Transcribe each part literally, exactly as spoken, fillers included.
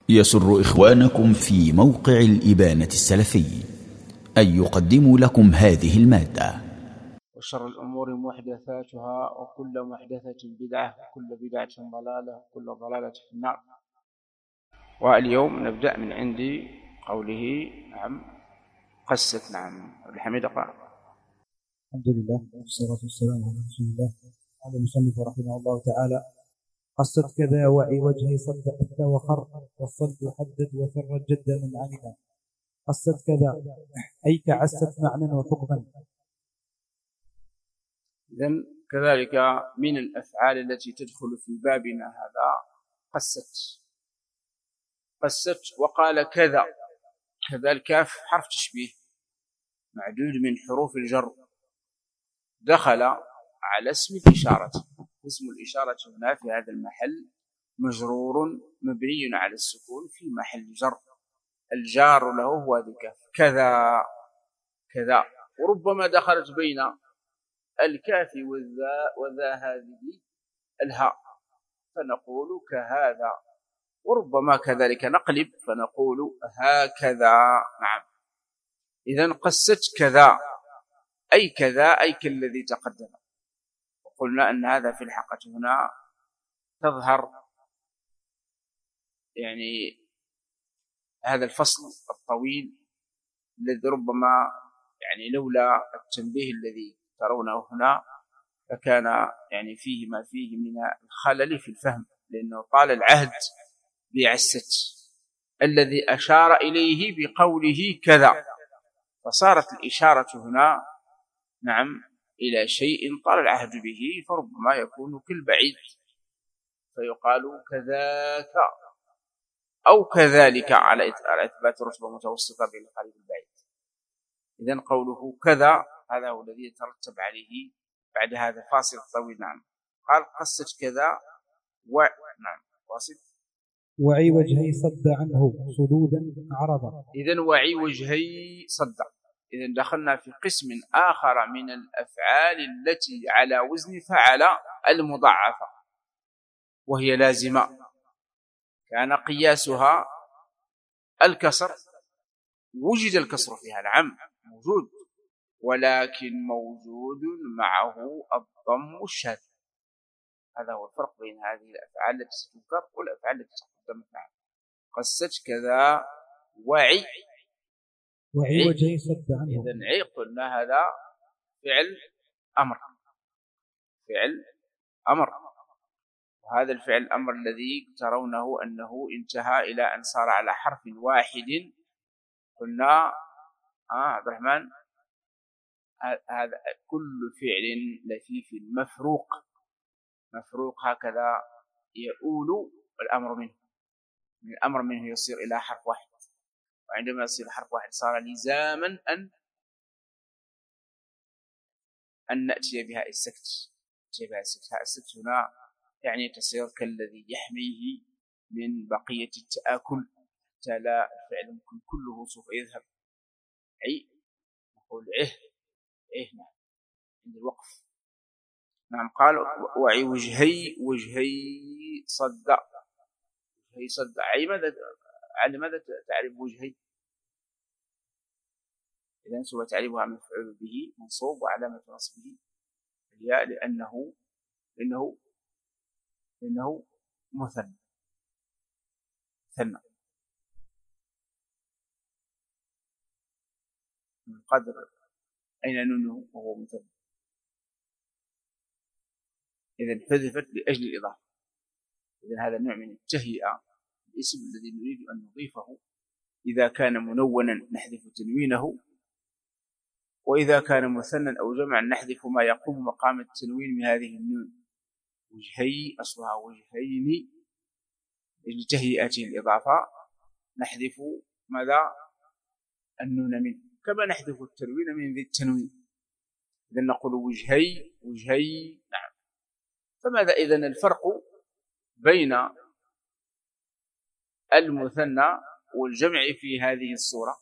يسر إخوانكم في موقع الإبانة السلفي أن يقدموا لكم هذه المادة. وشر الأمور محدثاتها وكل محدثة بدعة وكل بدعة ضلالة وكل ضلالة في النار. واليوم نبدأ من عند قوله نعم قست نعم الحميد قال. الحمد لله والصلاة والسلام على رسول الله. قال المصنف رحمه الله تعالى: قصت كذا وعي وجهي صد أثى وخر والصد حدد وثر جد من علم. قصت كذا أي كعست معنى وحكما. إذن كذلك من الأفعال التي تدخل في بابنا هذا قست. قست وقال كذا. كذا الكاف حرف تشبيه معدود من حروف الجر دخل على اسم الإشارة. اسم الإشارة هنا في هذا المحل مجرور مبني على السكون في محل جر. الجار له هو الكاف كذا كذا، وربما دخلت بين الكاف والذا وذا هذه الهاء فنقول كهذا، وربما كذلك نقلب فنقول هكذا. نعم. إذن قست كذا أي كذا أي كالذي تقدم. وقلنا أن هذا في الحقيقة هنا تظهر يعني هذا الفصل الطويل الذي ربما يعني لولا التنبيه الذي ترونه هنا فكان يعني فيه ما فيه من الخلل في الفهم، لأنه طال العهد بعست الذي أشار إليه بقوله كذا، فصارت الإشارة هنا نعم إلى شيء طال العهد به، فربما يكون كالبعيد فيقال كذاك أو كذلك على إثبات رتبة متوسطة بين القريب والبعيد. إذن قوله كذا هذا هو الذي يترتب عليه بعد هذا فاصل طويل. نعم. قال قصت كذا و نعم واصل وعي وجهي صد عنه صدودا عرضا. إذن وعي وجهي صد. إذن دخلنا في قسم آخر من الأفعال التي على وزن فعل المضاعفة وهي لازمة كان قياسها الكسر. وجد الكسر فيها نعم موجود، ولكن موجود معه الضم الشاذ. هذا هو الفرق بين هذه الأفعال التي ستذكر والأفعال التي تقدمت. نعم. قست كذا وعي وعي وجهي صد عنه. إذن عي قلنا هذا فعل أمر فعل أمر وهذا الفعل الأمر الذي ترونه أنه انتهى إلى أن صار على حرف واحد. قلنا آه عبد الرحمن هذا كل فعل لفيف مفروق مفروق هكذا يؤول الأمر منه من الأمر منه يصير إلى حرف واحد، وعندما يصير حرف واحد صار لزاما أن أن نأتي بها السكت. نأتي بها السكت. السكت هنا يعني تصير كالذي يحميه من بقية التآكل حتى لا الفعل ممكن كله سوف يذهب. أي نقول عه عه نعم عند الوقف. نعم. قال وعي وجهي وجهي صد. وجهي صد أي ماذا على ماذا تعرف وجهي؟ إذن سوف تعرفها مفعول به منصوب وعلامة نصبه الياء لأنه لأنه لأنه مثنى مثنى من قدر أين نونه وهو مثنى. إذن حذفت لأجل الإضافة. إذن هذا النوع من التهيئة الاسم الذي نريد أن نضيفه إذا كان منونا نحذف تنوينه، وإذا كان مثنى أو جمعا نحذف ما يقوم مقام التنوين من هذه النون. وجهي أصلها وجهين لتهيئة الإضافة نحذف ماذا النون منه كما نحذف التنوين من ذي التنوين. إذن نقول وجهي وجهي. نعم. فماذا إذن الفرق بين المثنى والجمع في هذه الصورة؟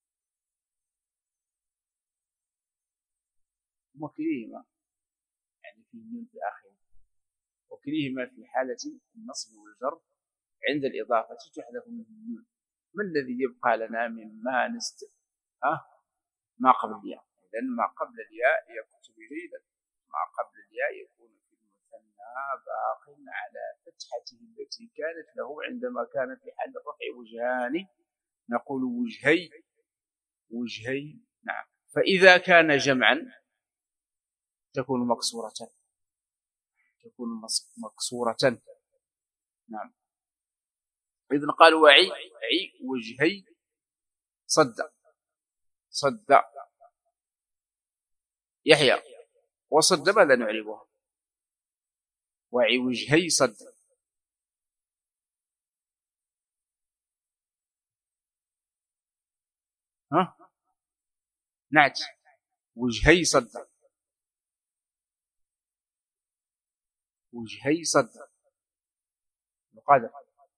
وكليهما يعني في النون في آخره، وكليهما في حالة النصب والجر عند الإضافة تحذف منه النون. ما الذي يبقى لنا مما نست أه؟ ما قبل الياء. إذن ما قبل الياء يكتب جيدا، ما قبل الياء يكون في المثنى باق على فتحته التي كانت له عندما كان في حال الرفع وجهان، نقول وجهي وجهي. نعم. فإذا كان جمعا تكون مكسورة، تكون مكسورة. نعم. إذن قال وعي عي وجهي صد صد يحيى وصد ماذا نعربها؟ وعي وجهي صد. ها نعت وجهي صد وجهي صد مقادر.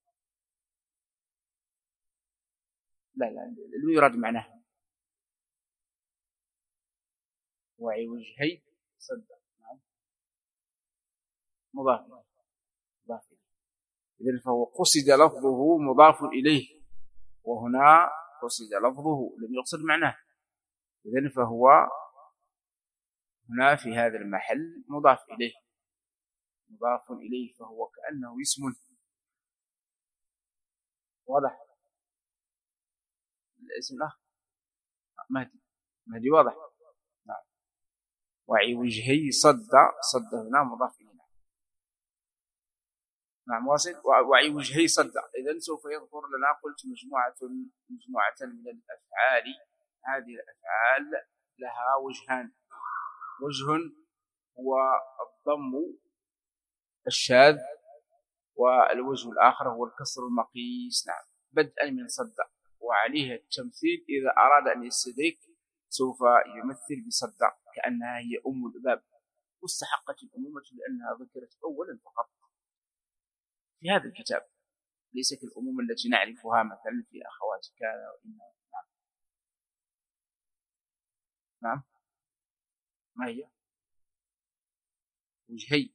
لا لا اللي يراد معناه وعي وجهي صد. نعم. مضاف مضاف إليه. إذن فهو قصد لفظه مضاف إليه، وهنا قصد لفظه لم يقصد معناه. إذن فهو هنا في هذا المحل مضاف إليه، مضاف إليه، فهو كأنه اسم. واضح الاسم الآخر مهدي، مهدي واضح. نعم. وعي وجهي صد صد هنا مضاف إليه. نعم واصل. وعي وجهي صد. إذن سوف يذكر لنا قلت مجموعة مجموعة من الأفعال. هذه الأفعال لها وجهان، وجه هو الضم الشاذ، والوجه الآخر هو الكسر المقيس. نعم. بدءا من صد، وعليه التمثيل إذا أراد أن يستدرك سوف يمثل بصد كأنها هي أم الباب، واستحقت الأمومة لأنها ذكرت أولا فقط في هذا الكتاب، ليست الأمومة التي نعرفها مثلا في أخوات كان وإن. نعم. نعم ما هي وجهي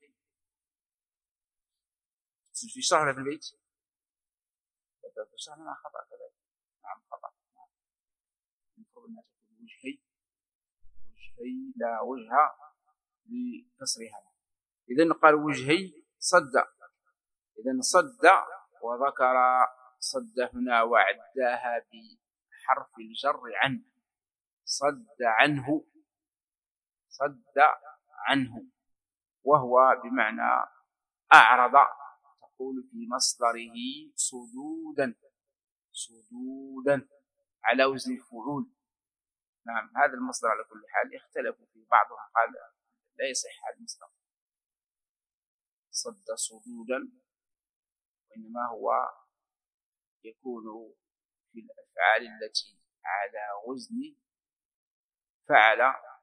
في شرح في البيت في شرح ما خطأ كذلك. نعم خطأ. نعم. المفروض أنها تكون وجهي وجهي لا وجه لكسرها. إذن قال وجهي صد. إذن صد وذكر صد هنا وعداها بحرف الجر عنه. صد عنه صد عنه، وهو بمعنى أعرض، تقول في مصدره صدودا صدودا على وزن الفعول. نعم. هذا المصدر على كل حال اختلفوا في بعضهم قال لا يصح هذا المصدر صد صدودا، وإنما هو يكون في الأفعال التي على وزن فعل،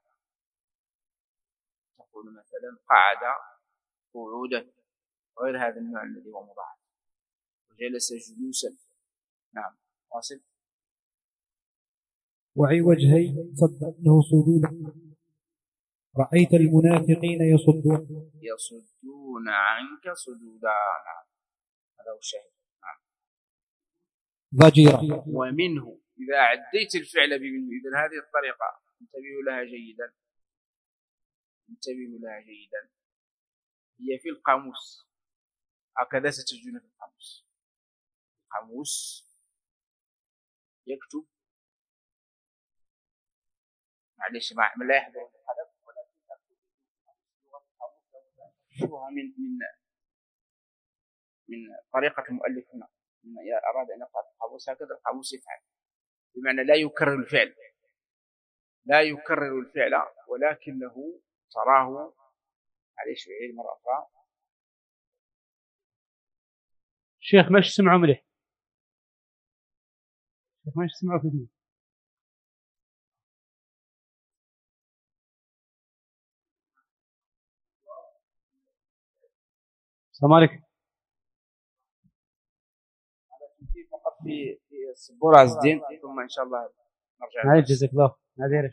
تقول مثلا قعد قعودا، غير هذا النوع الذي هو مضاعف، وجلس جلوسا. نعم واصل. وعي وجهي صد له صدودا رأيت المنافقين يصدون يصدون عنك صدودا. نعم هذا هو الشاهد. نعم. ضجيرا. ومنه إذا عديت الفعل بمنه، إذن هذه الطريقة انتبهوا لها جيدا، انتبهوا لها جيدا. هي في القاموس هكذا ستجدون في القاموس. القاموس يكتب معلش مع لا يحضر القلم، ولكن تكتبها من من من طريقة المؤلف هنا. إذا أراد أن يقرأ القاموس هكذا القاموس يفعل، بمعنى لا يكرر الفعل، لا يكرر الفعل، ولكنه تراه. معلش يعيد مرة أخرى. الشيخ ماش سمعوا مليح، الشيخ ماش سمعوا في دي. السلام عليكم. فقط في في السبورة عز الدين، ثم إن شاء الله نرجع. هاي جزاك الله. هذه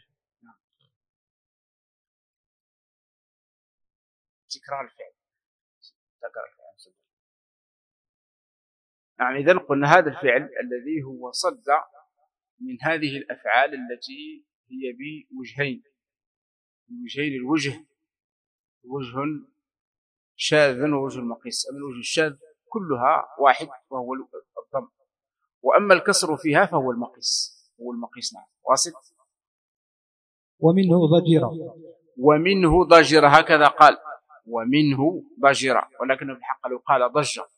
تكرار الفعل، تكرار الفعل. نعم. إذن قلنا هذا الفعل الذي هو صد من هذه الأفعال التي هي بوجهين، بوجهين، الوجه وجه شاذ ووجه المقيس. أما الوجه الشاذ كلها واحد وهو الضم، وأما الكسر فيها فهو المقيس، هو المقيس. نعم واصل. ومنه ضجيرة، ومنه ضجيرة، هكذا قال، ومنه ضجيرة، ولكن بالحق لو قال ضجة،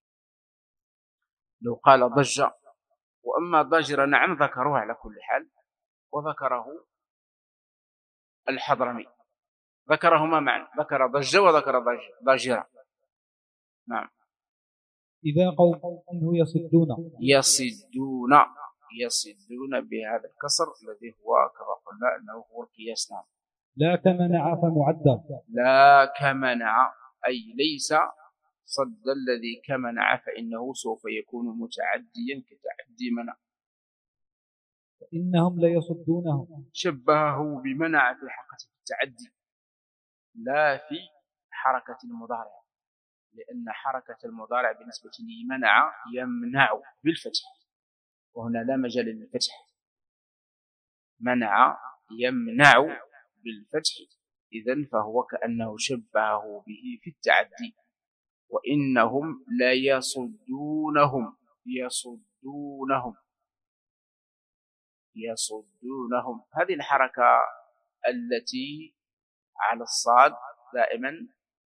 لو قال ضجة. وأما ضجرة نعم ذكروه على كل حال، وذكره الحضرمي، ذكرهما معا، ذكر ضجة وذكر ضجرة. نعم. إذا قوم منه يصدون، يصدون، يصدون بهذا الكسر الذي هو كما قلنا أنه هو القياس. نعم. لا كمنع فمعدى، لا كمنع أي ليس صد الذي كمنع، فإنه سوف يكون متعديا كتعدي منع. إنهم ليصدونهم، شبهه بمنع في حركة التعدي لا في حركة المضارع، لأن حركة المضارع بالنسبة لمنع يمنع بالفتح، وهنا لا مجال للفتح. منع يمنع بالفتح، إذن فهو كأنه شبهه به في التعدي. وإنهم لا يصدونهم، يصدونهم، يصدونهم. هذه الحركة التي على الصاد دائما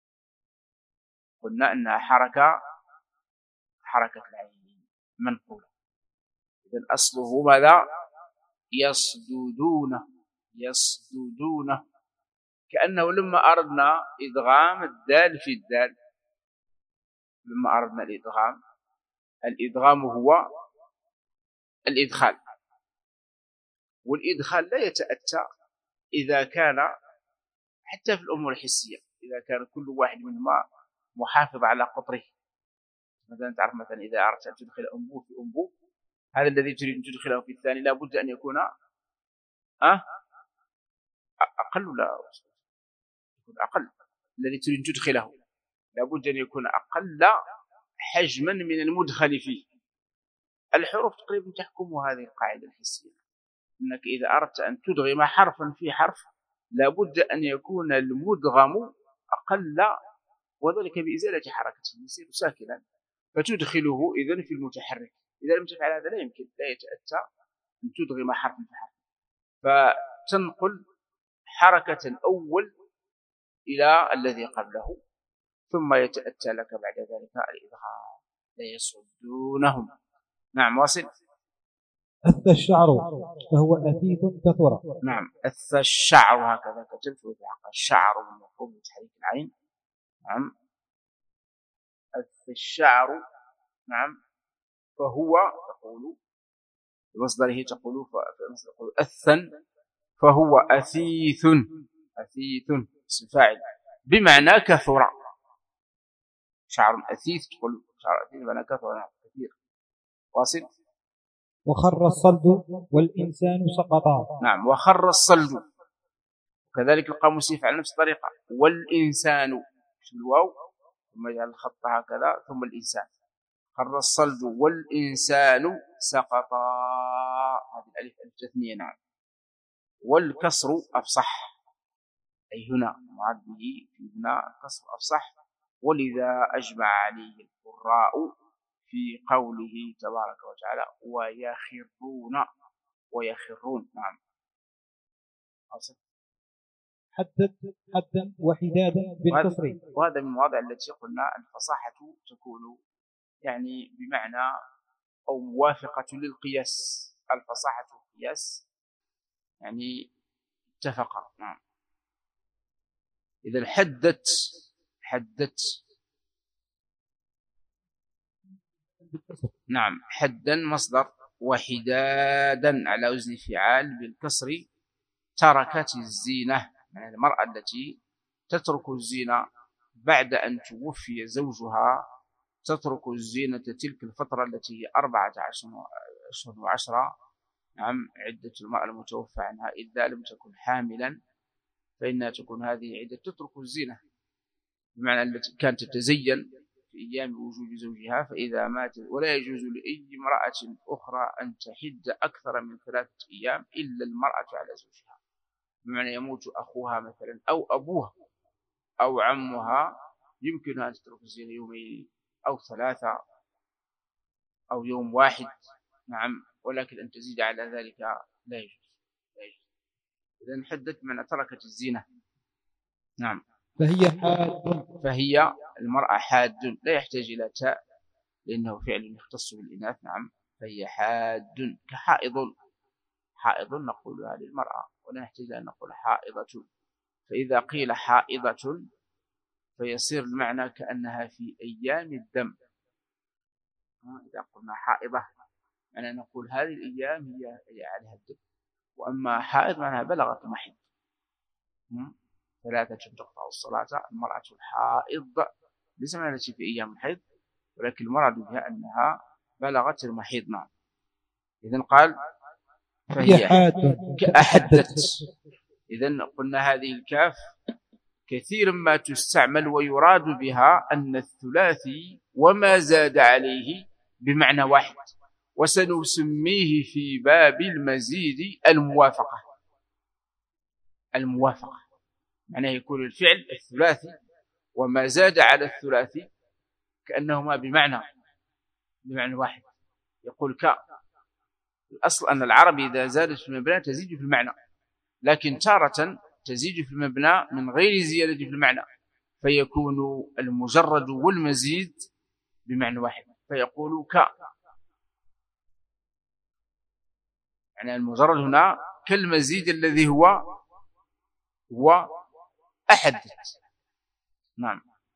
قلنا أنها حركة حركة العين منقولة. إذن أصله ماذا؟ يصدودونه، يصدودونه، كأنه لما أردنا إدغام الدال في الدال، لما أردنا الإدغام، الإدغام هو الإدخال، والإدخال لا يتأتى إذا كان حتى في الأمور الحسية، إذا كان كل واحد منهما محافظ على قطره. مثلا تعرف مثلا إذا أردت أن تدخل أنبوب في أنبوب، هذا الذي تريد أن تدخله في الثاني لا بد أن يكون أه؟ أقل، لا يكون أقل. الذي تريد أن تدخله لا بد أن يكون أقل حجما من المدخل فيه. الحروف تقريبا تحكم هذه القاعدة الحسية، أنك إذا أردت أن تدغم حرفا في حرف لا بد أن يكون المدغم أقل، وذلك بإزالة حركته، يصير ساكنا فتدخله إذن في المتحرك. إذا لم تفعل هذا لا يمكن، لا يتأتى أن تدغم حرفا في حرف، فتنقل حركة الأول إلى الذي قبله، ثم يتأتى لك بعد ذلك الإدغام. لا يصدونهم. نعم واصل. أث الشعر فهو أثيث كثرة. نعم أث الشعر، هكذا كتبت وفي حق الشعر المفروض بتحريك العين. نعم أث الشعر. نعم فهو تقول بمصدره، تقول تقول أثا، فهو أثيث، أثيث اسم فاعل بمعنى كثر. شعر أثيث تقول شعر أثيث بمعنى كثر، كثير. واصل. وخر الصلد والإنسان سقطا. نعم وخر الصلد، كذلك القاموس يفعل نفس الطريقة. والإنسان بالواو ثم يجعل الخط هكذا ثم الإنسان. خر الصلد والإنسان سقطا، هذه الألف ألف تثنية. نعم. والكسر أفصح، أي هنا معد به في هنا كسر أفصح، ولذا أجمع عليه القراء في قوله تبارك وتعالى ويخرون، ويخرون. نعم. أصل. حدد حدا وحدادا بالكسر. وهذا من المواضع التي قلنا الفصاحة تكون يعني بمعنى أو موافقة للقياس. الفصاحة والقياس يعني اتفقا. نعم. إذا حدت حدت نعم حدا مصدر، وحدادا على وزن فعال بالكسر. تركت الزينة، يعني المرأة التي تترك الزينة بعد أن توفي زوجها، تترك الزينة تلك الفترة التي هي أربعة عشر وعشرة. نعم عدة المرأة المتوفى عنها إذا لم تكن حاملا فإنها تكون هذه عدة تترك الزينة، بمعنى التي كانت تتزين في أيام وجود زوجها فإذا مات، ولا يجوز لأي امرأة أخرى أن تحد أكثر من ثلاثة أيام إلا المرأة على زوجها، بمعنى يموت أخوها مثلا أو أبوها أو عمها، يمكنها أن تترك الزينة يومين أو ثلاثة أو يوم واحد، نعم، ولكن أن تزيد على ذلك لا يجوز. إذن حدت من تركت الزينة. نعم. فهي حاد. فهي المرأة حاد، لا يحتاج إلى تاء لأنه فعل يختص بالإناث. نعم. فهي حاد كحائض، حائض نقولها للمرأة ولا نحتاج أن نقول حائضة. فإذا قيل حائضة فيصير المعنى كأنها في أيام الدم. إذا قلنا حائضة معنى نقول هذه الأيام هي عليها الدم، وأما حائض معناها بلغت المحيض. ثلاثة تقطع الصلاة. المرأة الحائض ليس معنى شيء في أيام الحيض، ولكن المراد بها أنها بلغت المحيض. نعم. إذن قال فهي حاد كأحدت. إذن قلنا هذه الكاف كثيرا ما تستعمل ويراد بها أن الثلاثي وما زاد عليه بمعنى واحد، وسنسميه في باب المزيد الموافقة. الموافقة معناه يكون الفعل الثلاثي وما زاد على الثلاثي كأنهما بمعنى بمعنى واحد. يقول ك، الأصل أن العرب إذا زادت في المبنى تزيد في المعنى، لكن تارة تزيد في المبنى من غير زيادة في المعنى، فيكون المجرد والمزيد بمعنى واحد، فيقول ك، يعني المجرد هنا كالمزيد الذي هو هو أحدت. نعم.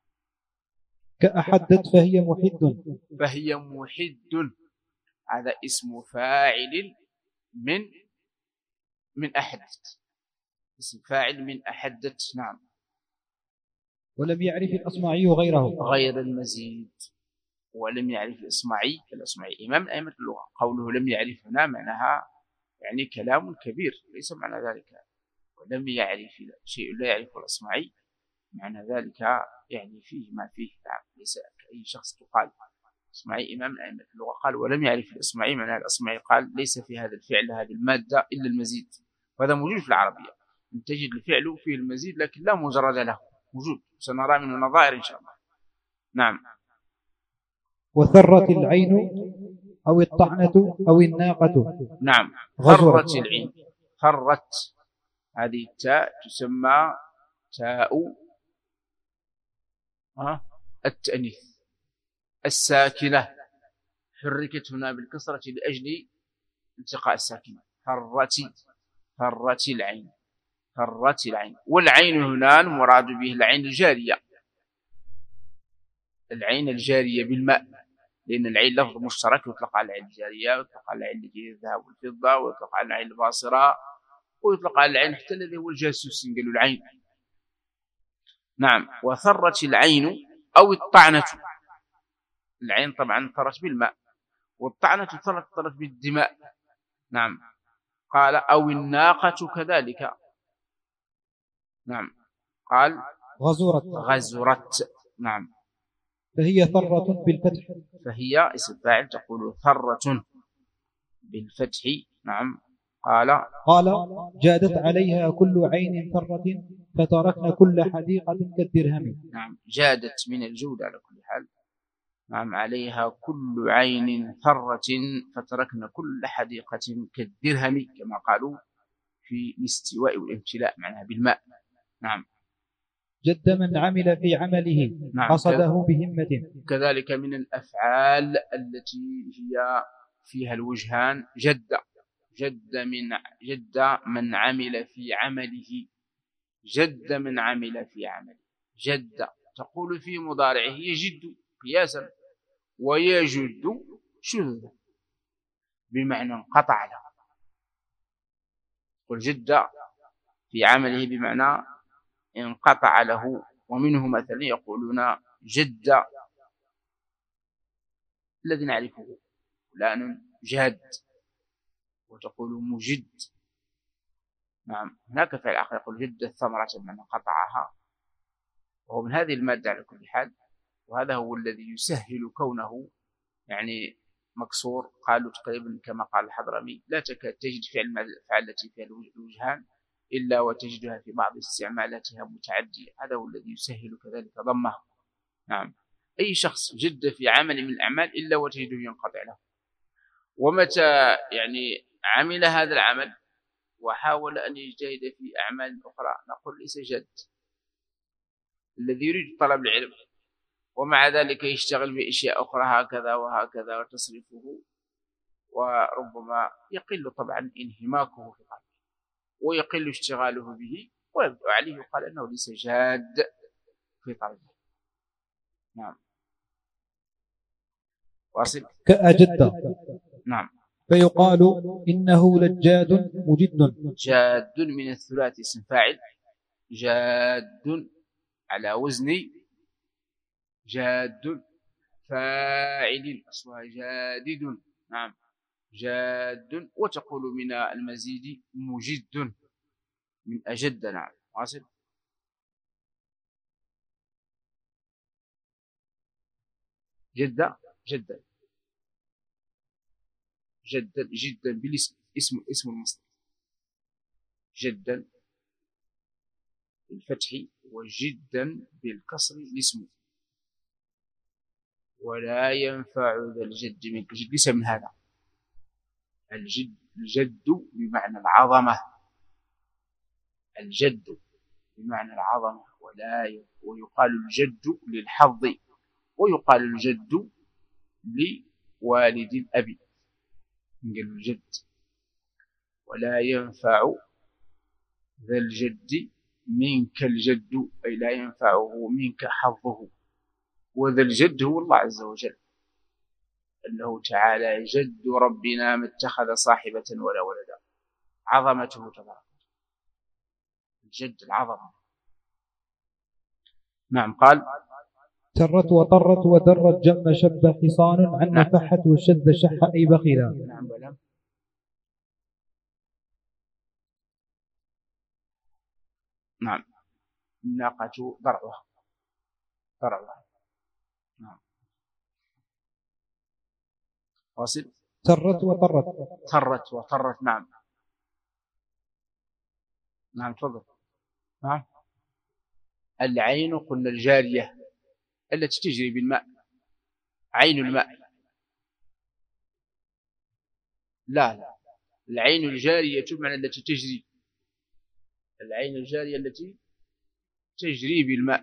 كأحدت فهي محد. فهي محد، هذا اسم فاعل من من أحدت، اسم فاعل من أحدت. نعم. ولم يعرف الأصمعي غيره غير المزيد. ولم يعرف الأصمعي كالأصمعي إمام من أئمة اللغة، قوله لم يعرف هنا معناها يعني كلام كبير، ليس معنى ذلك ولم يعرف شيء لا يعرف الأصمعي معنى ذلك يعني فيه ما فيه. نعم. ليس كأي شخص تقال أصمعي إمام من أئمة اللغة قال ولم يعرف الأصمعي، معنى الأصمعي قال ليس في هذا الفعل هذه المادة إلا المزيد، وهذا موجود في العربية، أن تجد الفعل فيه المزيد لكن لا مجرد له، موجود، سنرى منه نظائر إن شاء الله. نعم. وثرت العين أو الطعنة أو الناقة. نعم. ثرت العين. ثرت هذه التاء تسمى تاء التأنيث الساكنة، حركت هنا بالكسرة لأجل التقاء الساكنة. ثرت ثرت العين. ثرت العين. والعين هنا المراد به العين الجارية، العين الجارية بالماء، لأن العين لفظ مشترك يطلق على العين الجارية، ويطلق على العين التي الذهب والفضة، ويطلق على العين الباصرة، ويطلق على العين حتى الذي هو الجاسوس قالوا العين. نعم. وثرت العين أو الطعنة. العين طبعا ثرت بالماء، والطعنة ثرت ثرت بالدماء. نعم. قال أو الناقة كذلك. نعم. قال غزرت. غزرت. نعم. فهي ثرة بالفتح. فهي اسم فاعل تقول ثرة بالفتح. نعم. قال قال جادت عليها كل عين ثرة فتركنا كل حديقة كالدرهم. نعم. جادت من الجود على كل حال. نعم. عليها كل عين ثرة فتركنا كل حديقة كالدرهم، كما قالوا في الاستواء والامتلاء معناها بالماء. نعم. جد من عمل في عمله. نعم. قصده بهمة. كذلك من الأفعال التي هي فيها الوجهان جد. جد من جد من عمل في عمله. جد من عمل في عمله. جد تقول في مضارعه يجد قياسا، ويجد شذ بمعنى انقطع له. قل جد في عمله بمعنى انقطع له. ومنه مثلا يقولون جد الذي نعرفه فلان جاد، وتقول مجد. نعم. هناك فعل آخر يقول جد الثمرة بمعنى قطعها، وهو من هذه المادة على كل حال. وهذا هو الذي يسهل كونه يعني مكسور. قالوا تقريبا كما قال الحضرمي: لا تكاد تجد فعل من الأفعال التي فيها الوجهان إلا وتجدها في بعض استعمالاتها متعدية. هذا هو الذي يسهل كذلك ضمه. نعم، أي شخص جد في عمل من الأعمال إلا وتجده ينقطع له. ومتى يعني عمل هذا العمل وحاول أن يجتهد في أعمال أخرى نقول ليس جد. الذي يريد طلب العلم ومع ذلك يشتغل بأشياء أخرى هكذا وهكذا وتصرفه، وربما يقل طبعا انهماكه في قلبه ويقل اشتغاله به، ويبدو عليه يقال أنه ليس جاد في طلبه. نعم، واصل. كأجد. نعم، فيقال إنه لجاد مجد. جاد من الثلاثي اسم فاعل، جاد على وزن جاد فاعل أصلها جادد. نعم، جاد. وتقول من المزيد مجد من أجد. نعم، واصل. جدا جدا جدا جدا بالاسم، اسم اسم المصدر، جدا بالفتح وجدا بالكسر الاسم. ولا ينفع ذا الجد منك. الجد ليس من هذا. الجد الجد بمعنى العظمة، الجد بمعنى العظمة. ولا ويقال الجد للحظ، ويقال الجد لوالد الأب. قال الجد. ولا ينفع ذا الجد منك الجد، أي لا ينفعه منك حظه. وذا الجد هو الله عز وجل، أنه تعالى جد ربنا ما اتخذ صاحبة ولا ولدا. عظمته تبارك، الجد العظمة. نعم، قال: ترت وطرت ودرت جم شب حصان عن نفحت وشذ شح أي بخيلا. نعم، بلى. نعم، الناقة ضرعها ضرعها. نعم، واصل. ترت وطرت. ترت وطرت. نعم نعم، تفضل. نعم، العين قلنا الجارية التي تجري بالماء، عين الماء. لا لا، العين الجارية بمعنى التي تجري، العين الجارية التي تجري بالماء.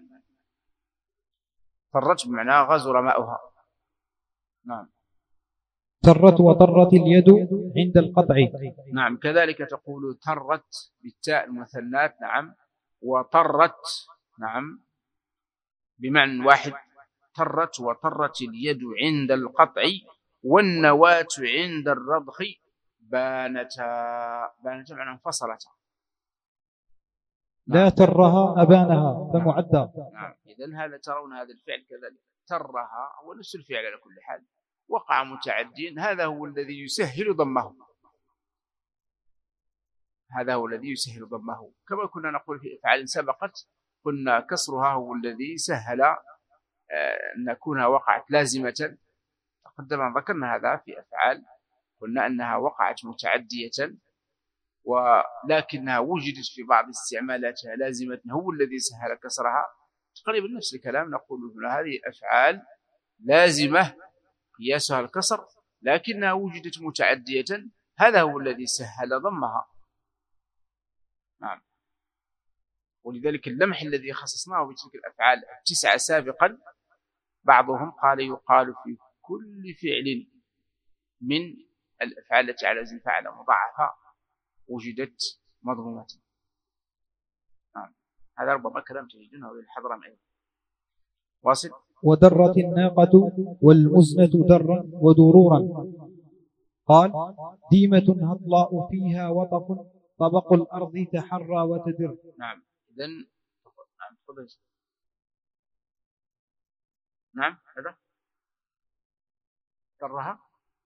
طرت بمعنى غزر ماؤها. نعم، ترت وطرت اليد عند القطع. نعم، كذلك تقول ترت بالتاء المثنات. نعم، وطرت نعم بمعنى واحد. ترت وطرت اليد عند القطع والنواة عند الرضخ بانتا. بانتا معنى انفصلتا. لا ترها أبانها فمعدى. نعم، إذن هذا ترون هذا الفعل كذلك ترها هو نفس الفعل على كل حال، وقع متعدين. هذا هو الذي يسهل ضمه، هذا هو الذي يسهل ضمه. كما كنا نقول في أفعال سبقت قلنا كسرها هو الذي سهل أن نكونها وقعت لازمة. تقدم ذكرنا هذا في أفعال، قلنا أنها وقعت متعدية ولكنها وجدت في بعض استعمالاتها لازمة، هو الذي سهل كسرها. تقريبا نفس الكلام نقول هنا، هذه أفعال لازمة قياسها الكسر لكنها وجدت متعدية، هذا هو الذي سهل ضمها. نعم، ولذلك اللمح الذي خصصناه بتلك الأفعال التسعة سابقا، بعضهم قال يقال في كل فعل من الأفعال التي على وزن فعل مضاعفة وجدت مضمومة. نعم، هذا ربما كلام تجدونه للحضرم أيضا. واصل. ودرت الناقة والمزنة درا ودرورا. قال: ديمة هطلاء فيها وطف طبق الأرض تحرى وتدر. نعم، إذن نعم تفضل. نعم، هذا ترها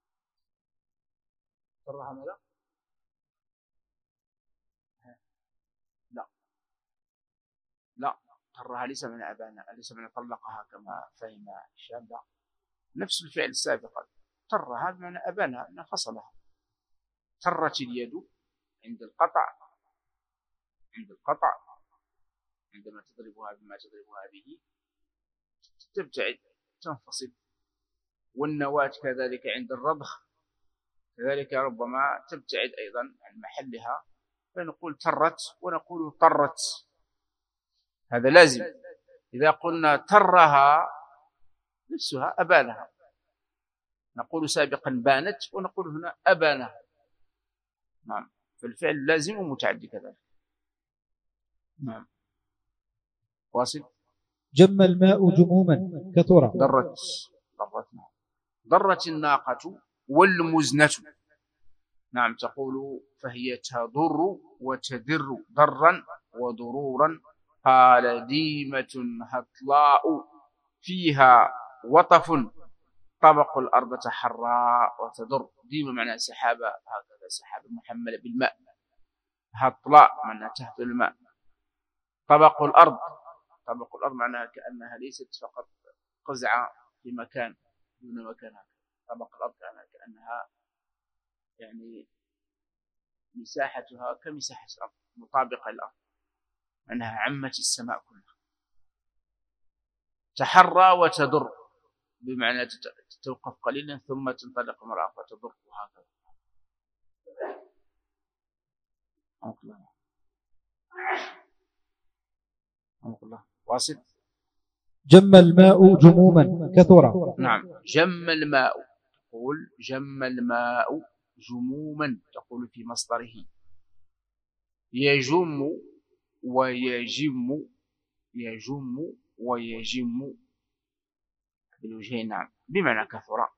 ترها ماذا؟ لا لا، ترها ليس من أبانا، ليس من طلقها كما فهم الشام، لا، نفس الفعل السابق، ترها بمعنى أبانا أن فصلها. ترت اليد عند القطع، عند القطع عندما تضربها بما تضربها به تبتعد تنفصل. والنواة كذلك عند الرضخ كذلك ربما تبتعد أيضا عن محلها، فنقول ترت ونقول طرت، هذا لازم. إذا قلنا ترها نفسها أبانها، نقول سابقا بانت ونقول هنا أبانها. نعم، فالفعل لازم ومتعدي كذلك. نعم، واصل. جم الماء جموما كثرا. ضرت ضرت نعم. ضرت الناقة والمزنة. نعم، تقول فهي تضر وتدر ضرا وضرورا. قال ديمة هطلاء فيها وطف طبق الأرض تحراء وتضر. ديمة معناها سحابة، هكذا سحابة محملة بالماء. هطلاء معناها تحت الماء. طبق الأرض، طبق الأرض معناها كأنها ليست فقط قزعة في مكان دون مكانها. طبق الأرض كأنها يعني مساحتها كمساحة الأرض، مطابقة للأرض، أنها عمت السماء كلها. تحرى وتضر بمعنى تتوقف قليلا ثم تنطلق مرة فتضر، وهكذا. الله واصل. جم الماء جموما كثرا. نعم، جم الماء، تقول جم الماء جموما، تقول في مصدره. يجم ويجم، يجم ويجم بالوجهين. نعم، بمعنى كثرة.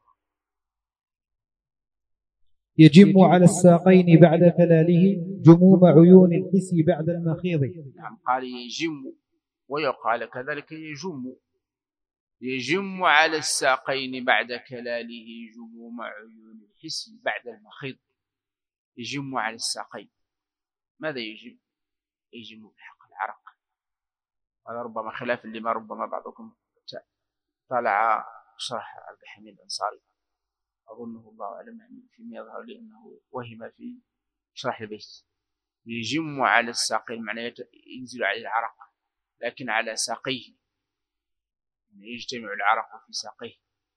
يجم على الساقين بعد فلاله جموم عيون الحس بعد المخيض. نعم، قال يجم ويقال كذلك يجم. يجم على الساقين بعد كلاله جموم عيون الحس بعد المخيض. يجم على الساقين، ماذا يجم؟ يجم بحق العرق. هذا ربما خلاف لما ربما بعضكم طالع شرح عبد الحميد الأنصاري، أظنه الله أعلم فيما يظهر لي أنه وهم في شرح البيت. يجم على الساقين معناه ينزل عليه العرق، لكن على ساقيه يجتمع العرق في ساقيه.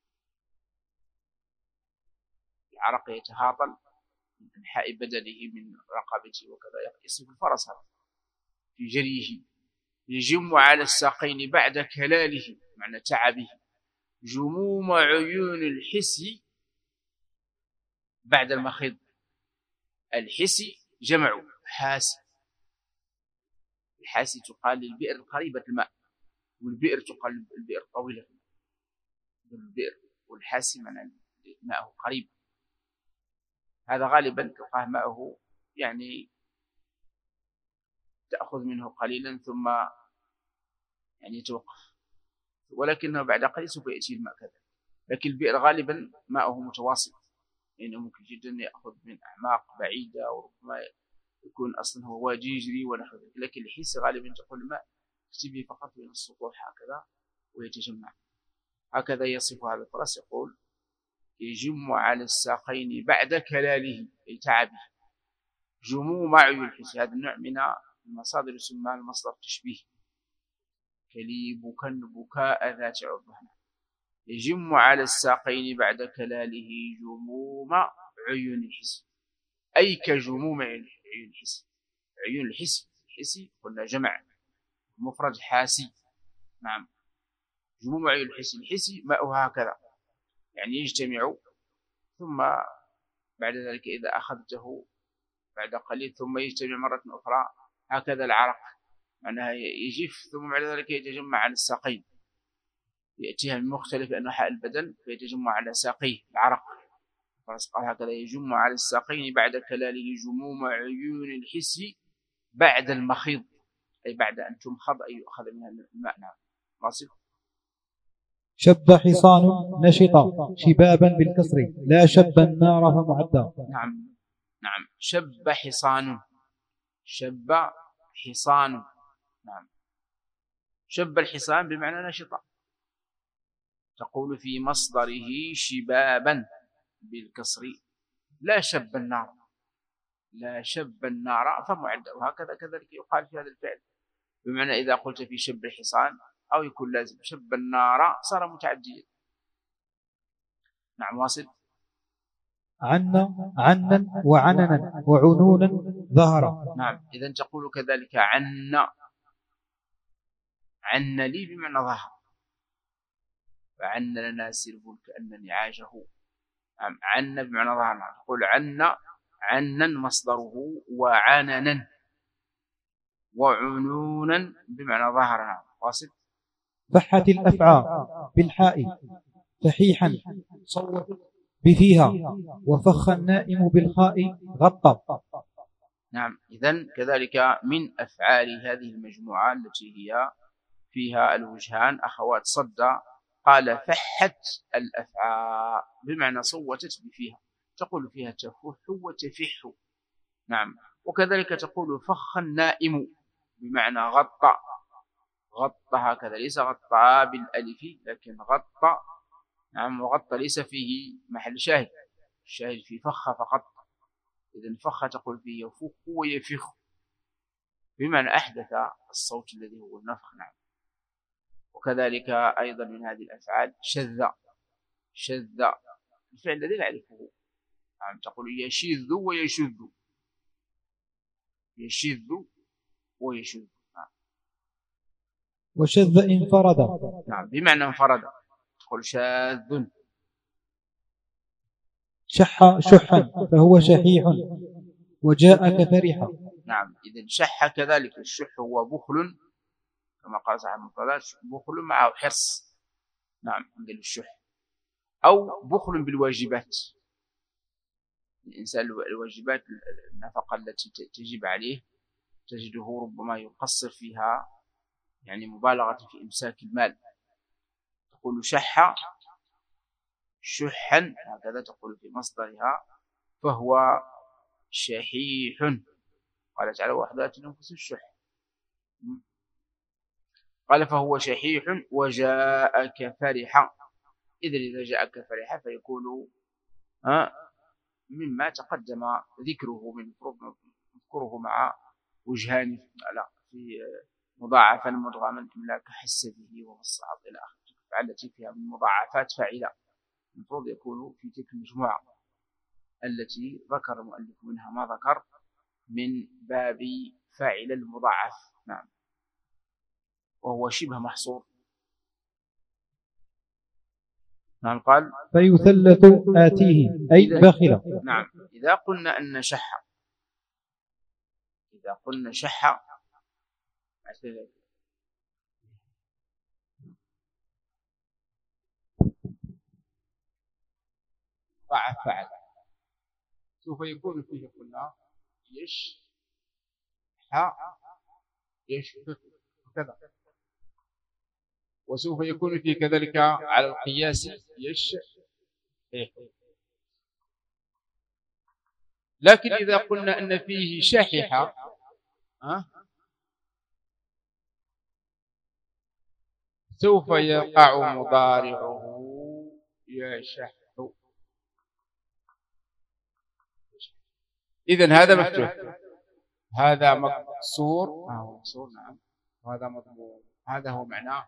العرق يتهاطل من أنحاء بدنه من رقبته وكذا، يصف الفرس في جريه. يجم على الساقين بعد كلاله معنى تعبه جموم عيون الحس بعد المخيض. الحس جمع حاس، الحاس تقال للبئر قريبة الماء، والبئر تقال البئر طويلة البئر، والحاس معنى ماءه قريب. هذا غالبا تلقاه ماءه يعني تأخذ منه قليلا ثم يعني يتوقف، ولكنه بعد قليل سوف يأتي الماء كذا. لكن البئر غالبا ماءه متواصل، لأنه يعني ممكن جدا يأخذ من أعماق بعيدة، وربما يكون أصلا هو وادي يجري ونحو ذلك. لكن الحس غالبا تقول الماء تجي فقط من السطوح هكذا ويتجمع. هكذا يصف هذا الفرس، يقول يجم على الساقين بعد كلاله أي تعبه جموم عيون الحس. هذا النوع من المصادر يسمى المصدر تشبيه، كليبك بكاء ذات عرضهن. يجم على الساقين بعد كلاله جموم عيون الحس، أي كجموم عيون الحس. عيون الحس، الحس قلنا جمع مفرد حاسي. نعم، جموم عيون الحس، الحس ماؤها هكذا يعني يجتمع، ثم بعد ذلك إذا أخذته بعد قليل ثم يجتمع مرة أخرى هكذا العرق معناها يجف، ثم بعد ذلك يتجمع على الساقين، يأتيها من مختلف أنحاء البدن فيتجمع على ساقيه العرق. قال هكذا يجم على الساقين بعد كلاله جموم عيون الحس بعد المخيض، أي بعد أن تمخض أي يؤخذ منها الماء. نعم، واصل. شب حصان نشطا شبابا بالكسر لا شب النار فمعدى. نعم نعم، شب حصان، شب حصان. نعم، شب الحصان بمعنى نشطا. تقول في مصدره شبابا بالكسر لا شب النار، لا شب النار فمعد. وهكذا كذلك يقال في هذا الفعل، بمعنى إذا قلت في شب الحصان أو يكون لازم شب النار صار متعديا. نعم واصل. عنا عنا وعننا وعنونا ظهر. نعم إذن تقول كذلك عنا، عنا لي بمعنى ظهر، فعنا لنا سرب كأن نعاجه. نعم عنا بمعنى ظهر. تقول عنا، عنا مصدره، وعننا وعنونا بمعنى ظهر. واصل. فحت الأفعى بالحاء فحيحا صوت بفيها، وفخ النائم بالخاء غطى. نعم إذن كذلك من أفعال هذه المجموعة التي هي فيها الوجهان أخوات صد، قال فحت الأفعى بمعنى صوتت بفيها، تقول فيها تفح وتفح. نعم وكذلك تقول فخ النائم بمعنى غطى، غطى هكذا، ليس غطى بالألف لكن غطى. نعم وغطى ليس فيه محل شاهد، الشاهد في فخ فقط. إذن فخ تقول فيه يفخ ويفخ بمعنى أحدث الصوت الذي هو النفخ. نعم وكذلك أيضا من هذه الأفعال شذ، شذ الفعل الذي نعرفه. نعم تقول يشذ ويشذ، يشذ ويشذ. نعم. وشذ انفرد. نعم بمعنى انفرد، تقول شاذ. شح شحا فهو شحيح وجاءك فرحا. نعم إذن شح كذلك، الشح هو بخل كما قال صاحب المطلات، بخل معه حرص. نعم عندنا الشح أو بخل بالواجبات، الإنسان الواجبات النفقة التي تجب عليه تجده ربما يقصر فيها، يعني مبالغة في إمساك المال. تقول شح شحا هكذا تقول في مصدرها، فهو شحيح. قال تعالى وحدات الأنفس الشح. قال فهو شحيح وجاءك فرحا. إذن إذا جاءك فرحا فيكون مما تقدم ذكره من نذكره مع وجهان في مضاعفا مدغما إملاك حس به ومصعب إلى آخره، التي فيها من مضاعفات فاعلة المفروض يكون في تلك المجموعة التي ذكر المؤلف منها ما ذكر من باب فاعل المضاعف. نعم وهو شبه محصور. نعم قال فيثلث آتيه أي بخل. نعم إذا قلنا أن شح، إذا قلنا شح ضعف فعل، سوف يكون فيه قلنا يش ح يش وكذا، وسوف يكون فيه كذلك على القياس يش إيه. لكن إذا قلنا أن فيه شحح أه؟ سوف يقع مضارعه يشح. إذن هذا مفتوح، هذا مكسور، آه مكسور نعم، وهذا مضموم. هذا هو معناه